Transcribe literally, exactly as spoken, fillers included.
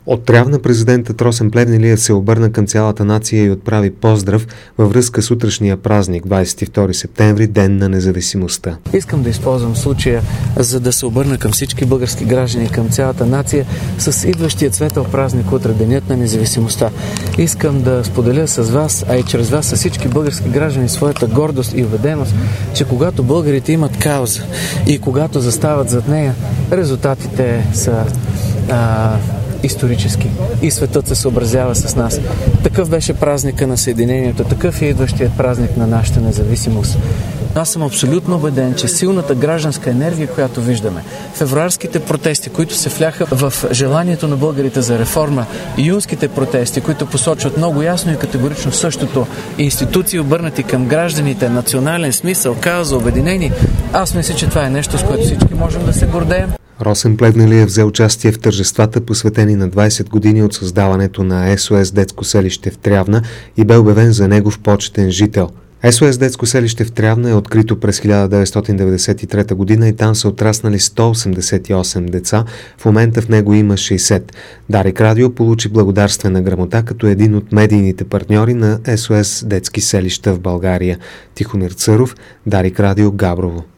От Трявна президентът Росен Плевнелиев се обърна към цялата нация и отправи поздрав във връзка с утрешния празник, двадесет и втори септември, Ден на независимостта. Искам да използвам случая, за да се обърна към всички български граждани, към цялата нация с идващия светъл празник утре, Денят на независимостта. Искам да споделя с вас, а и чрез вас с всички български граждани своята гордост и убеденост, че когато българите имат кауза и когато застават зад нея, резултатите са а, исторически и светът се съобразява с нас. Такъв беше празника на Съединението, такъв е идващият празник на нашата независимост. Аз съм абсолютно убеден, че силната гражданска енергия, която виждаме, февруарските протести, които се вляха в желанието на българите за реформа, юнските протести, които посочват много ясно и категорично същото, институции обърнати към гражданите, национален смисъл, кауза, обединени, аз мисля, че това е нещо, с което всички можем да се гордеем. Росен Плевнелиев взе участие в тържествата, посветени на двадесет години от създаването на Ес О Ес детско селище в Трявна и бе обявен за негов почетен жител. Ес О Ес детско селище в Трявна е открито през хиляда деветстотин деветдесет и трета година и там са отраснали сто осемдесет и осем деца. В момента в него има шейсет. Дарик Радио получи благодарствена грамота като един от медийните партньори на Ес О Ес детски селища в България. Тихомир Църов, Дарик Радио, Габрово.